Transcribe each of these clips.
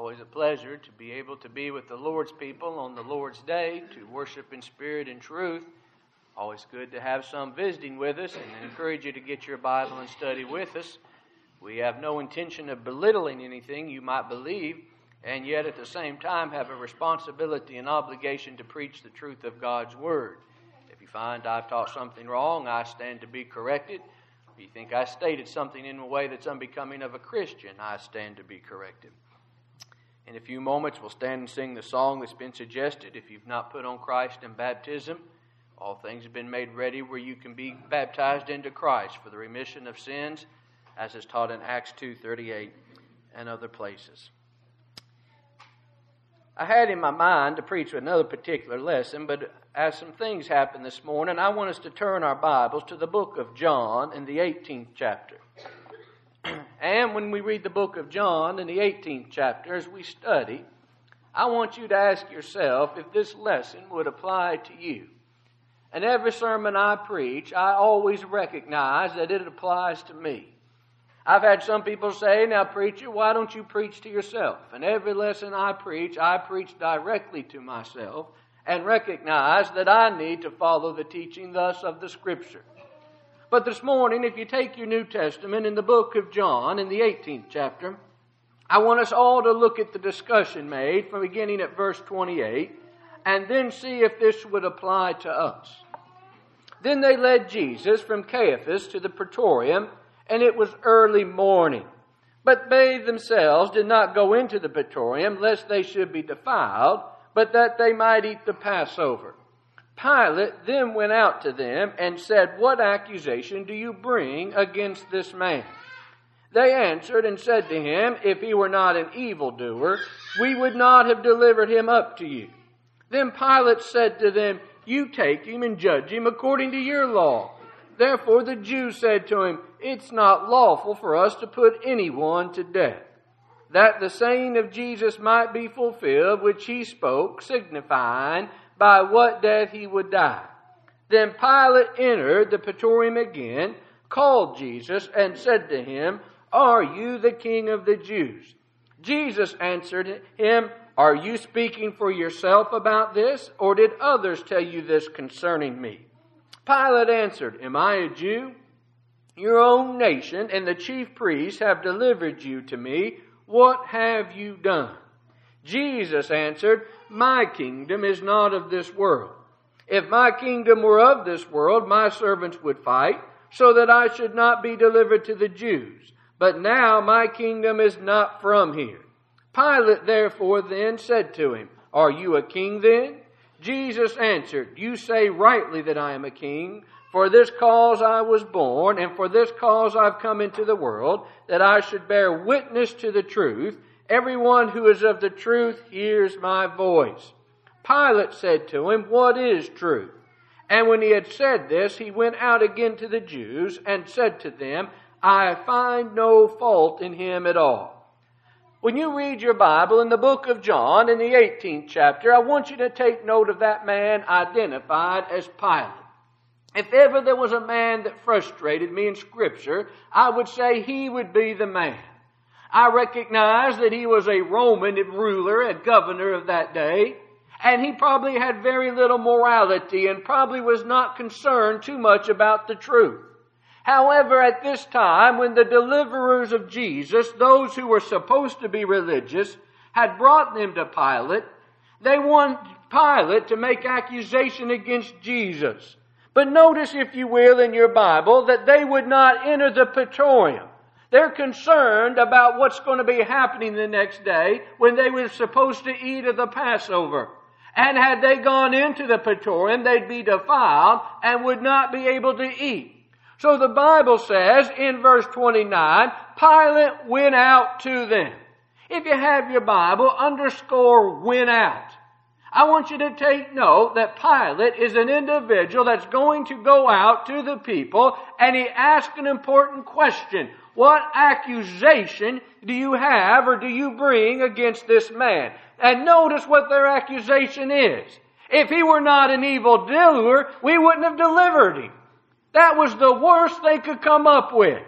always a pleasure to be able to be with the Lord's people on the Lord's Day, to worship in spirit and truth. Always good to have some visiting with us, and I encourage you to get your Bible and study with us. We have no intention of belittling anything you might believe, and yet at the same time have a responsibility and obligation to preach the truth of God's Word. If you find I've taught something wrong, I stand to be corrected. If you think I stated something in a way that's unbecoming of a Christian, I stand to be corrected. In a few moments, we'll stand and sing the song that's been suggested. If you've not put on Christ in baptism, all things have been made ready where you can be baptized into Christ for the remission of sins, as is taught in Acts 2:38 and other places. I had in my mind to preach another particular lesson, but as some things happened this morning, I want us to turn our Bibles to the book of John in the 18th chapter. And when we read the book of John in the 18th chapter, as we study, I want you to ask yourself if this lesson would apply to you. And every sermon I preach, I always recognize that it applies to me. I've had some people say, now preacher, why don't you preach to yourself? And every lesson I preach directly to myself and recognize that I need to follow the teaching thus of the Scripture. But this morning, if you take your New Testament in the book of John in the 18th chapter, I want us all to look at the discussion made from beginning at verse 28 and then see if this would apply to us. Then they led Jesus from Caiaphas to the praetorium, and it was early morning. But they themselves did not go into the praetorium, lest they should be defiled, but that they might eat the Passover. Pilate then went out to them and said, "What accusation do you bring against this man?" They answered and said to him, "If he were not an evildoer, we would not have delivered him up to you." Then Pilate said to them, "You take him and judge him according to your law." Therefore the Jews said to him, "It's not lawful for us to put anyone to death," that the saying of Jesus might be fulfilled, which he spoke, signifying by what death he would die. Then Pilate entered the praetorium again, called Jesus, and said to him, "Are you the king of the Jews?" Jesus answered him, "Are you speaking for yourself about this, or did others tell you this concerning me?" Pilate answered, "Am I a Jew? Your own nation and the chief priests have delivered you to me. What have you done?" Jesus answered, "My kingdom is not of this world. If my kingdom were of this world, my servants would fight, so that I should not be delivered to the Jews. But now my kingdom is not from here." Pilate therefore then said to him, "Are you a king then?" Jesus answered, "You say rightly that I am a king. For this cause I was born, and for this cause I've come into the world, that I should bear witness to the truth. Everyone who is of the truth hears my voice." Pilate said to him, "What is truth?" And when he had said this, he went out again to the Jews and said to them, "I find no fault in him at all." When you read your Bible in the book of John in the 18th chapter, I want you to take note of that man identified as Pilate. If ever there was a man that frustrated me in Scripture, I would say he would be the man. I recognize that he was a Roman ruler, a governor of that day, and he probably had very little morality and probably was not concerned too much about the truth. However, at this time, when the deliverers of Jesus, those who were supposed to be religious, had brought them to Pilate, they wanted Pilate to make accusation against Jesus. But notice, if you will, in your Bible, that they would not enter the praetorium. They're concerned about what's going to be happening the next day when they were supposed to eat of the Passover. And had they gone into the praetorium, they'd be defiled and would not be able to eat. So the Bible says in verse 29, Pilate went out to them. If you have your Bible, underscore "went out." I want you to take note that Pilate is an individual that's going to go out to the people, and he asks an important question. What accusation do you have or do you bring against this man? And notice what their accusation is. If he were not an evildoer, we wouldn't have delivered him. That was the worst they could come up with.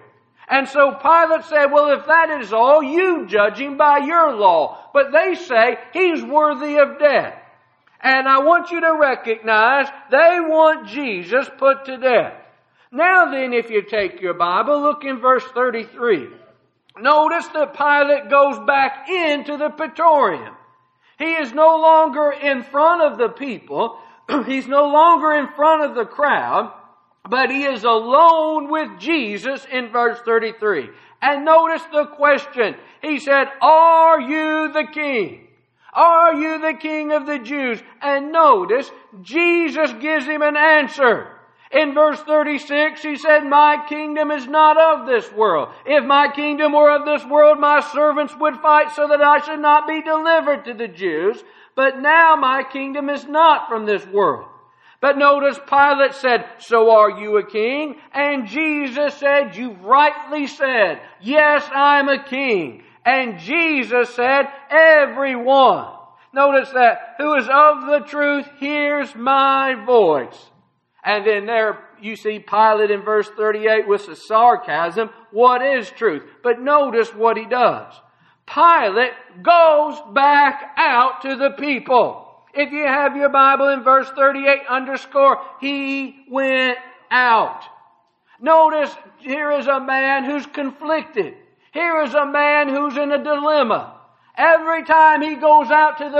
And so Pilate said, well, if that is all, you judge him by your law. But they say he's worthy of death. And I want you to recognize they want Jesus put to death. Now then, if you take your Bible, look in verse 33. Notice that Pilate goes back into the Praetorium. He is no longer in front of the people. He's no longer in front of the crowd. But he is alone with Jesus in verse 33. And notice the question. He said, are you the king? Are you the king of the Jews? And notice, Jesus gives him an answer. In verse 36, he said, my kingdom is not of this world. If my kingdom were of this world, my servants would fight so that I should not be delivered to the Jews. But now my kingdom is not from this world. But notice Pilate said, so are you a king? And Jesus said, you've rightly said, yes, I'm a king. And Jesus said, everyone. Notice that, who is of the truth hears my voice. And then there you see Pilate in verse 38 with the sarcasm, what is truth? But notice what he does. Pilate goes back out to the people. If you have your Bible in verse 38, underscore, he went out. Notice, here is a man who's conflicted. Here is a man who's in a dilemma. Every time he goes out to the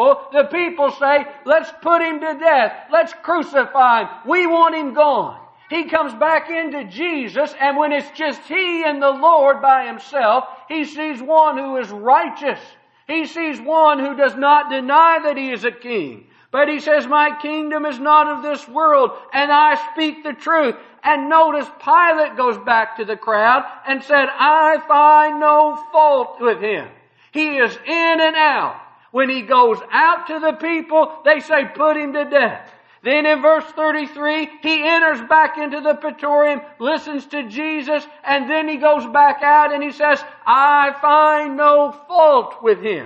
people say, let's put him to death. Let's crucify him. We want him gone. He comes back into Jesus, and when it's just he and the Lord by himself, he sees one who is righteous. He sees one who does not deny that he is a king. But he says, my kingdom is not of this world, and I speak the truth. And notice Pilate goes back to the crowd and said, I find no fault with him. He is in and out. When he goes out to the people, they say, put him to death. Then in verse 33, he enters back into the Praetorium, listens to Jesus, and then he goes back out and he says, I find no fault with him.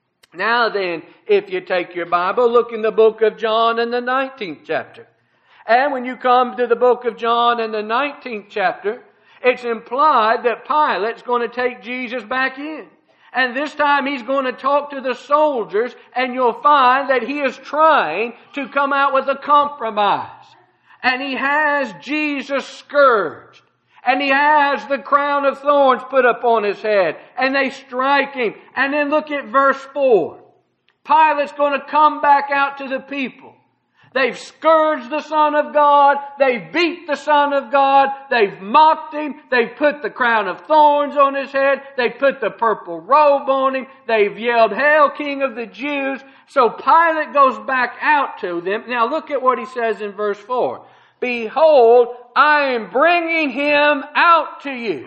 Now then, if you take your Bible, look in the book of John in the 19th chapter. And when you come to the book of John in the 19th chapter, it's implied that Pilate's going to take Jesus back in. And this time he's going to talk to the soldiers, and you'll find that he is trying to come out with a compromise. And he has Jesus scourged. And he has the crown of thorns put upon his head. And they strike him. And then look at verse 4. Pilate's going to come back out to the people. They've scourged the Son of God. They've beat the Son of God. They've mocked him. They've put the crown of thorns on his head. They've put the purple robe on him. They've yelled, Hail, King of the Jews. So Pilate goes back out to them. Now look at what he says in verse 4. Behold, I am bringing him out to you.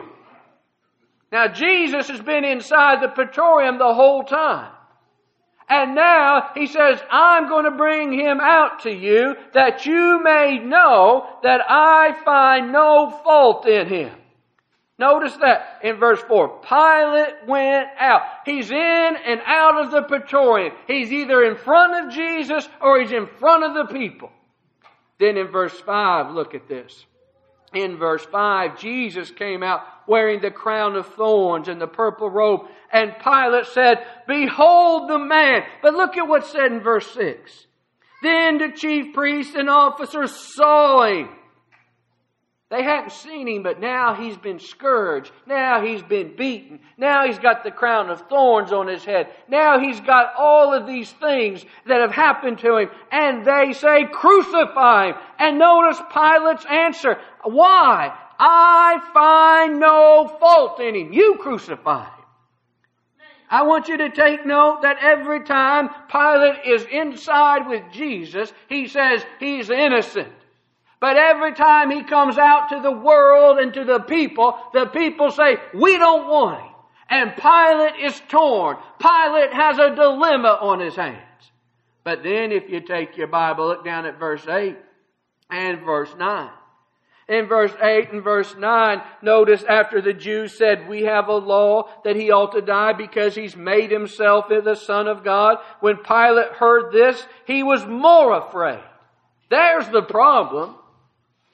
Now Jesus has been inside the Praetorium the whole time. And now he says, I'm going to bring him out to you that you may know that I find no fault in him. Notice that in verse 4. Pilate went out. He's in and out of the Praetorium. He's either in front of Jesus or he's in front of the people. Then in verse 5, look at this. In verse 5, Jesus came out wearing the crown of thorns and the purple robe. And Pilate said, Behold the man. But look at what's said in verse 6. Then the chief priests and officers saw him. They hadn't seen him, but now he's been scourged. Now he's been beaten. Now he's got the crown of thorns on his head. Now he's got all of these things that have happened to him. And they say, Crucify him. And notice Pilate's answer. Why? I find no fault in him. You crucify him. I want you to take note that every time Pilate is inside with Jesus, he says he's innocent. But every time he comes out to the world and to the people say, we don't want him. And Pilate is torn. Pilate has a dilemma on his hands. But then if you take your Bible, look down at verse 8 and verse 9. In verse 8 and verse 9, notice after the Jews said, we have a law that he ought to die because he's made himself the Son of God. When Pilate heard this, he was more afraid. There's the problem.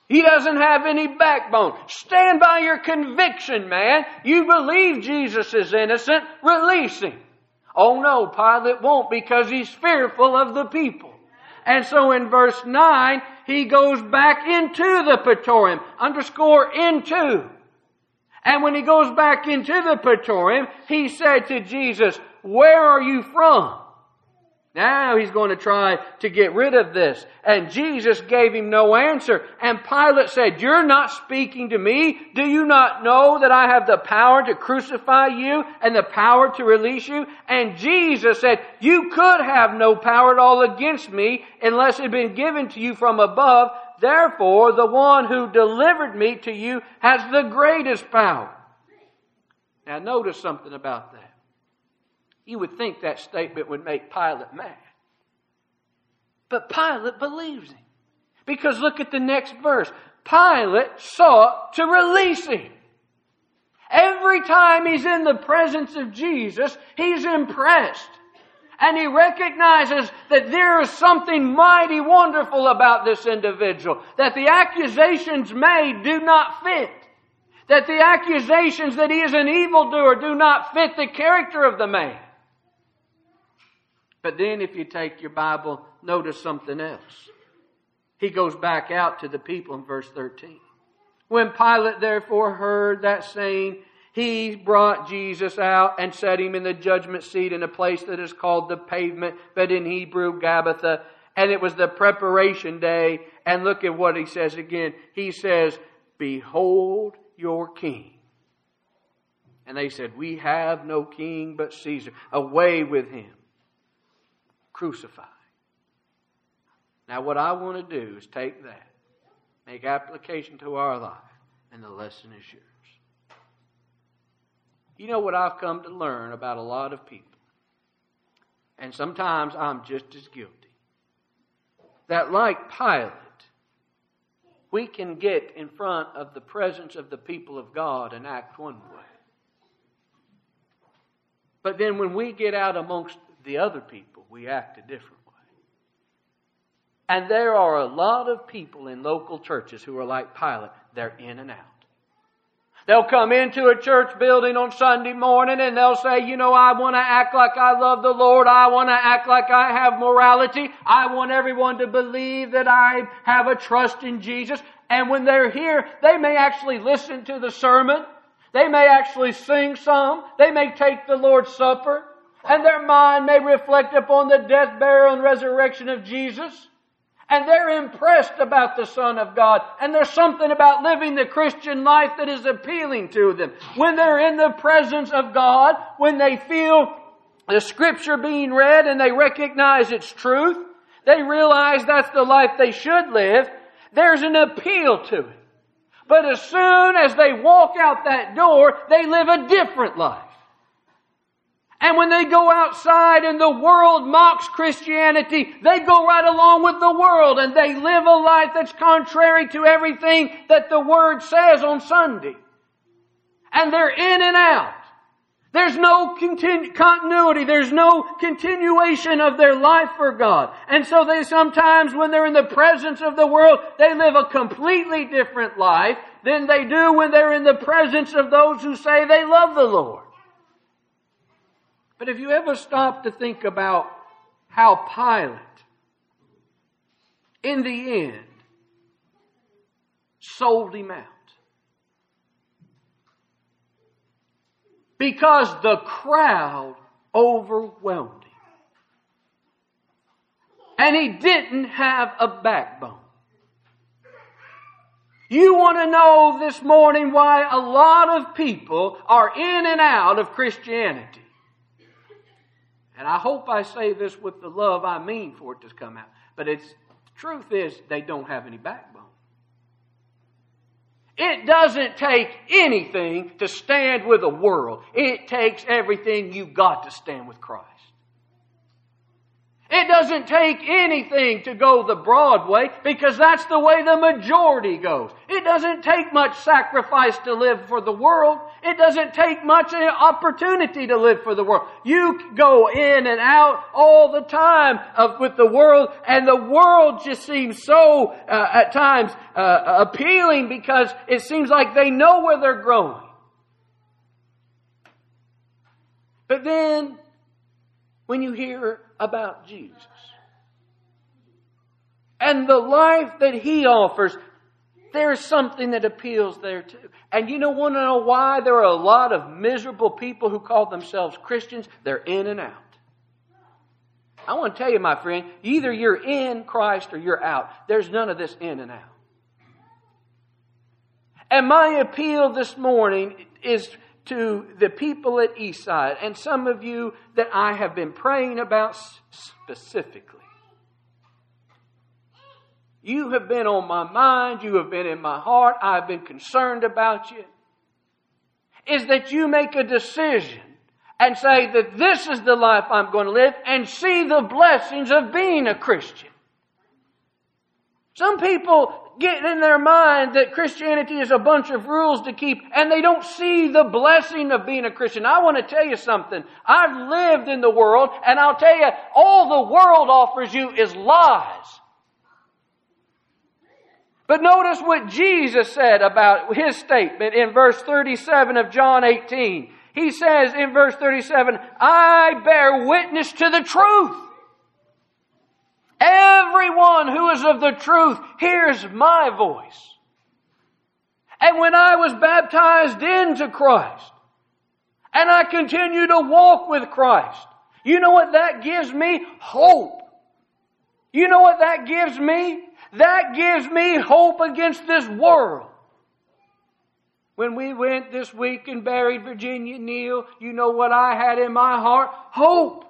He doesn't have any backbone. Stand by your conviction, man. You believe Jesus is innocent. Release him. Oh no, Pilate won't, because he's fearful of the people. And so in verse 9, he goes back into the Praetorium. Underscore into. And when he goes back into the Praetorium, he said to Jesus, "Where are you from?" Now he's going to try to get rid of this. And Jesus gave him no answer. And Pilate said, "You're not speaking to me. Do you not know that I have the power to crucify you and the power to release you?" And Jesus said, "You could have no power at all against me unless it had been given to you from above. Therefore, the one who delivered me to you has the greatest power." Now notice something about that. You would think that statement would make Pilate mad. But Pilate believes him. Because look at the next verse. Pilate sought to release him. Every time he's in the presence of Jesus, he's impressed. And he recognizes that there is something mighty wonderful about this individual. That the accusations made do not fit. That the accusations that he is an evildoer do not fit the character of the man. But then if you take your Bible, notice something else. He goes back out to the people in verse 13. When Pilate therefore heard that saying, he brought Jesus out and set him in the judgment seat in a place that is called the Pavement, but in Hebrew, Gabbatha. And it was the preparation day. And look at what he says again. He says, "Behold your king." And they said, "We have no king but Caesar." Away with him. Crucify. Now what I want to do is take that, make application to our life, and the lesson is yours. You know what I've come to learn about a lot of people? And sometimes I'm just as guilty. That like Pilate, we can get in front of the presence of the people of God and act one way. But then when we get out amongst the other people, we act a different way. And there are a lot of people in local churches who are like Pilate. They're in and out. They'll come into a church building on Sunday morning and they'll say, "You know, I want to act like I love the Lord. I want to act like I have morality. I want everyone to believe that I have a trust in Jesus." And when they're here, they may actually listen to the sermon. They may actually sing some. They may take the Lord's Supper. And their mind may reflect upon the death, burial, and resurrection of Jesus. And they're impressed about the Son of God. And there's something about living the Christian life that is appealing to them. When they're in the presence of God, when they feel the Scripture being read and they recognize its truth, they realize that's the life they should live, there's an appeal to it. But as soon as they walk out that door, they live a different life. And when they go outside and the world mocks Christianity, they go right along with the world and they live a life that's contrary to everything that the Word says on Sunday. And they're in and out. There's no continuity. There's no continuation of their life for God. And so they sometimes, when they're in the presence of the world, they live a completely different life than they do when they're in the presence of those who say they love the Lord. But if you ever stop to think about how Pilate, in the end, sold him out. Because the crowd overwhelmed him. And he didn't have a backbone. You want to know this morning why a lot of people are in and out of Christianity. And I hope I say this with the love I mean for it to come out. But the truth is, they don't have any backbone. It doesn't take anything to stand with the world. It takes everything you've got to stand with Christ. It doesn't take anything to go the broad way, because that's the way the majority goes. It doesn't take much sacrifice to live for the world. It doesn't take much opportunity to live for the world. You go in and out all the time with the world, and the world just seems so, at times, appealing, because it seems like they know where they're growing. But then, when you hear about Jesus and the life that He offers, there's something that appeals there too. And you want to know why there are a lot of miserable people who call themselves Christians? They're in and out. I want to tell you, my friend, either you're in Christ or you're out. There's none of this in and out. And my appeal this morning is to the people at Eastside, and some of you that I have been praying about specifically. You have been on my mind. You have been in my heart. I've been concerned about you. Is that you make a decision and say that this is the life I'm going to live, and see the blessings of being a Christian. Some people get in their mind that Christianity is a bunch of rules to keep, and they don't see the blessing of being a Christian. I want to tell you something. I've lived in the world, and I'll tell you, all the world offers you is lies. But notice what Jesus said about His statement in verse 37 of John 18. He says in verse 37, I bear witness to the truth. Everyone who is of the truth hears my voice. And when I was baptized into Christ, and I continue to walk with Christ, you know what that gives me? Hope. You know what that gives me? That gives me hope against this world. When we went this week and buried Virginia Neal, you know what I had in my heart? Hope.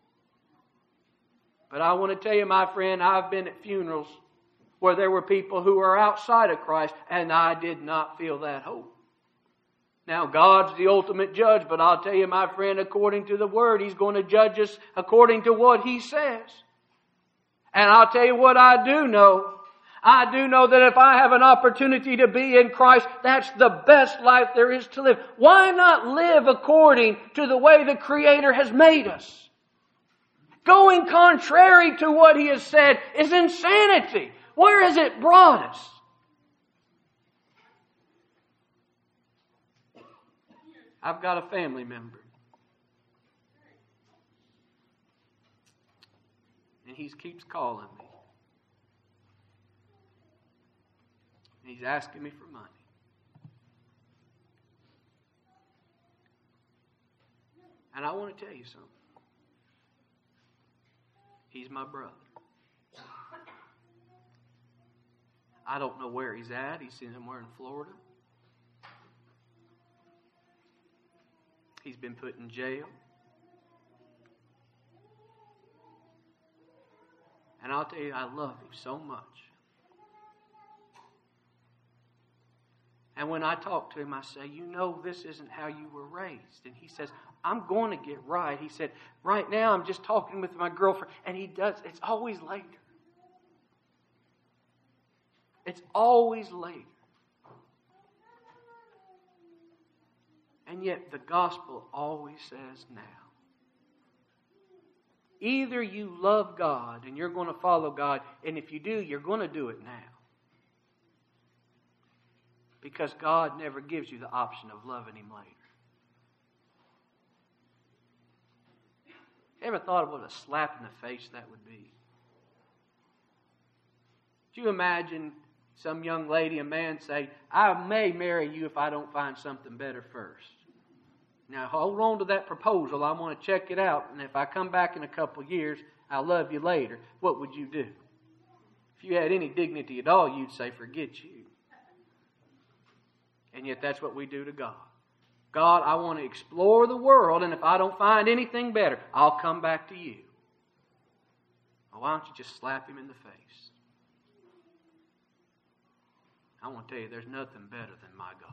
But I want to tell you, my friend, I've been at funerals where there were people who are outside of Christ, and I did not feel that hope. Now, God's the ultimate judge, but I'll tell you, my friend, according to the Word, He's going to judge us according to what He says. And I'll tell you what I do know. I do know that if I have an opportunity to be in Christ, that's the best life there is to live. Why not live according to the way the Creator has made us? Going contrary to what He has said is insanity. Where has it brought us? I've got a family member. And he keeps calling me. And he's asking me for money. And I want to tell you something. He's my brother. I don't know where he's at. He's somewhere in Florida. He's been put in jail. And I'll tell you, I love him so much. And when I talk to him, I say, you know, this isn't how you were raised. And he says, I'm going to get right. He said, right now I'm just talking with my girlfriend. And he does. It's always later. It's always later. And yet the gospel always says now. Either you love God and you're going to follow God, and if you do, you're going to do it now. Because God never gives you the option of loving Him later. Ever thought of what a slap in the face that would be? Could you imagine some young lady, a man say, I may marry you if I don't find something better first. Now hold on to that proposal. I want to check it out. And if I come back in a couple of years, I'll love you later. What would you do? If you had any dignity at all, you'd say, forget you. And yet that's what we do to God. God, I want to explore the world, and if I don't find anything better, I'll come back to you. Well, why don't you just slap Him in the face? I want to tell you, there's nothing better than my God.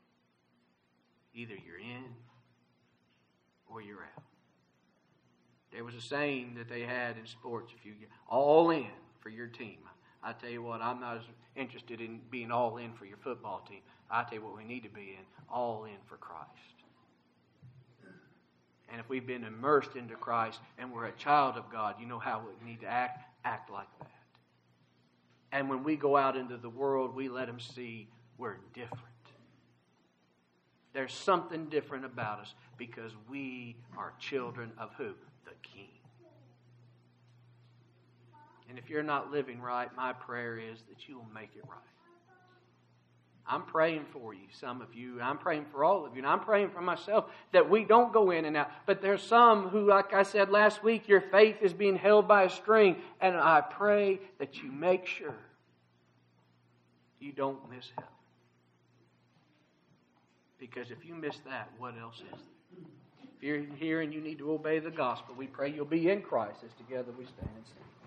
Either you're in or you're out. There was a saying that they had in sports, if you get all in for your team. I tell you what, I'm not as interested in being all in for your football team. I tell you what we need to be in, all in for Christ. And if we've been immersed into Christ and we're a child of God, you know how we need to act like that. And when we go out into the world, we let them see we're different. There's something different about us because we are children of who? The King. And if you're not living right, my prayer is that you will make it right. I'm praying for you, some of you. I'm praying for all of you. And I'm praying for myself that we don't go in and out. But there's some who, like I said last week, your faith is being held by a string. And I pray that you make sure you don't miss heaven. Because if you miss that, what else is there? If you're here and you need to obey the gospel, we pray you'll be in Christ as together we stand and sing.